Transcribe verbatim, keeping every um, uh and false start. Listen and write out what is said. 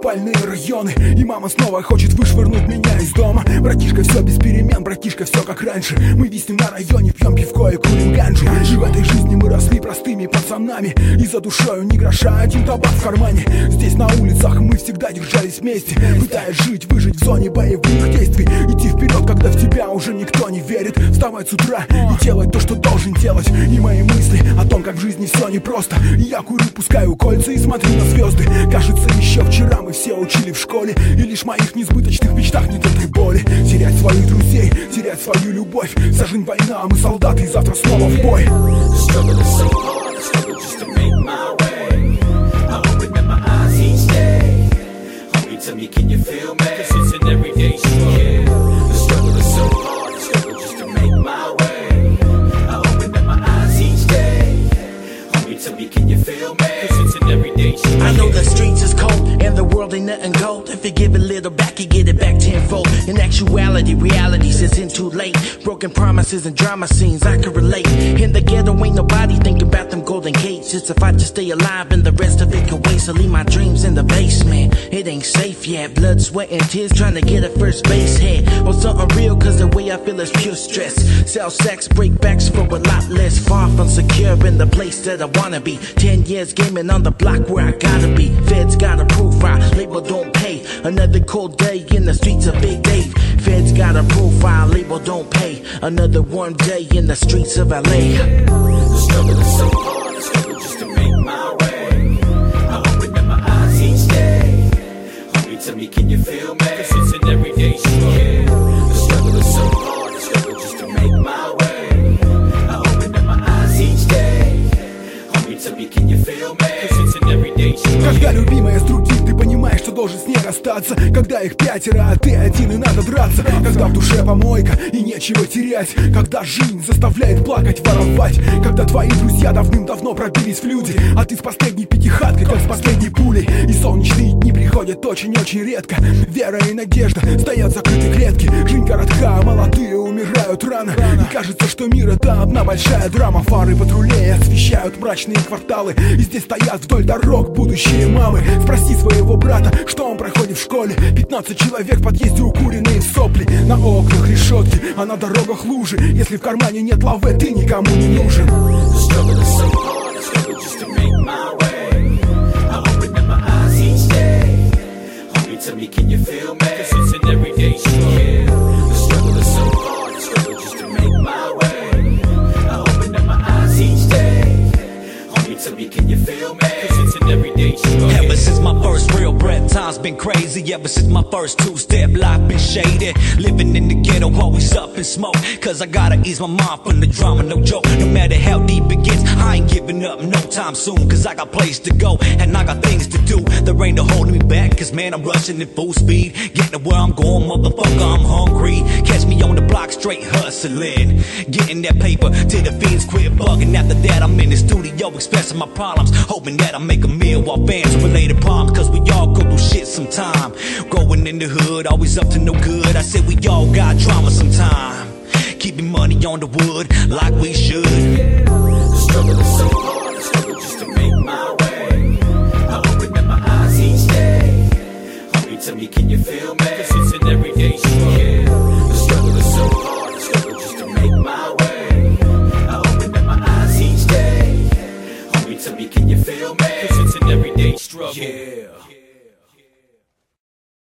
спальные районы. И мама снова хочет вышвырнуть меня из дома. Братишка, все без перемен, братишка, все как раньше. Мы виснем на районе, пьем пивко и курим ганджу. И в этой жизни мы росли простыми пацанами, и за душою ни гроша, один табак в кармане. Здесь на улицах мы всегда держались вместе, пытаясь жить, выжить в зоне боевых действий. Идти вперед, когда в тебя уже никто не верит. Вставать с утра и делать то, что должен делать. И мои мысли о том, как в жизни все непросто. И я курю, пускаю кольца и смотрю на звезды. Кажется, еще вчера мы все учили в школе, и лишь в моих несбыточных мечтах нет этой боли. Терять своих друзей, терять свою любовь. За жизнь война, а мы солдаты, и завтра снова в бой. Tell me, can you feel me? 'Cause it's an everyday struggle. The struggle is so hard, the struggle just to make my way. I open up my eyes each day. Homie, tell me, can you feel me? 'Cause it's an everyday struggle. I know the streets is cold and the world ain't nothing gold. If you give a little back, you get it back tenfold. In actuality, reality says in too late. Broken promises and drama scenes, I can relate. In the ghetto, ain't nobody thinking about them golden gates. It's a fight to stay alive and the rest of it can wait. So leave my dreams in the basement. It ain't safe yet. Blood, sweat, and tears trying to get a first base hit. On something real, cause the way I feel is pure stress. Sell sex, break backs for a lot less. Far from secure in the place that I wanna be. Ten years gaming on the block where I gotta be. Feds got a profile, label don't pay. Another cold day in the streets of Big Dave. Feds got a profile, label don't pay. Another warm day in the streets of L A. The struggle is so hard, the struggle just to make my way. I open up my eyes each day. Homie, tell me, can you feel me? 'Cause it's an everyday struggle. The struggle is so hard, the struggle just to make my way. I open up my eyes each day. Homie, tell me, can you feel me? 'Cause it's an everyday struggle. Когда любимая с другим, ты понимаешь, что должен с ней расстаться. Когда их пятеро, а ты один и надо драться. Когда в душе помойка и нечего терять. Когда жизнь заставляет плакать, воровать. Когда твои друзья давным-давно пробились в люди, а ты с последней пятихаткой, как с последней пулей. И солнечные дни приходят очень-очень редко. Вера и надежда стоят закрытой клетки. Жизнь коротка, а молодые умирают рано. И кажется, что мир это одна большая драма. Фары патрулей освещают мрачные кварталы. И здесь стоят вдоль дорог будущие мамы. Спроси своего брата, что он проходит в школе. Пятнадцать человек в подъезде, укуренные сопли. На окнах решетки, а на дорогах лужи. Если в кармане нет лавы, ты никому не нужен. The struggle is so hard, the struggle just to make my way. I open up my eyes each day. Homie, tell me, can you feel me? 'Cause it's an everyday struggle. The struggle is so hard, the struggle just to make my way. I open up my eyes each day. Homie, tell me, can you feel me? 'Cause it's an everyday struggle. Ever since my first real breath, time's been crazy. Ever since my first two-step, life been shaded. Living in the ghetto, always up in smoke. Cause I gotta ease my mind from the drama, no joke. No matter how deep it gets, I ain't giving up no time soon. Cause I got place to go, and I got things to do. There ain't no holding me back, cause man, I'm rushing at full speed. Getting to where I'm going, motherfucker, I'm hungry. Catch me on the block, straight hustling. Getting that paper till the fiends quit bugging. After that, I'm in the studio expressing my problems. Hoping that I make a meal while fans related problems. Cause we all go through shit sometime. Growing in the hood, always up to no good. I said we all got drama sometime. Keeping money on the wood like we should. The struggle is so hard, the struggle just to make my way. I open up my eyes each day. Homie, tell me, can you feel me? 'Cause it's an everyday struggle. The struggle is so hard, the struggle just to make my way. I open up my eyes each day. Homie, tell me, can you feel me? 'Cause it's an everyday struggle. Yeah.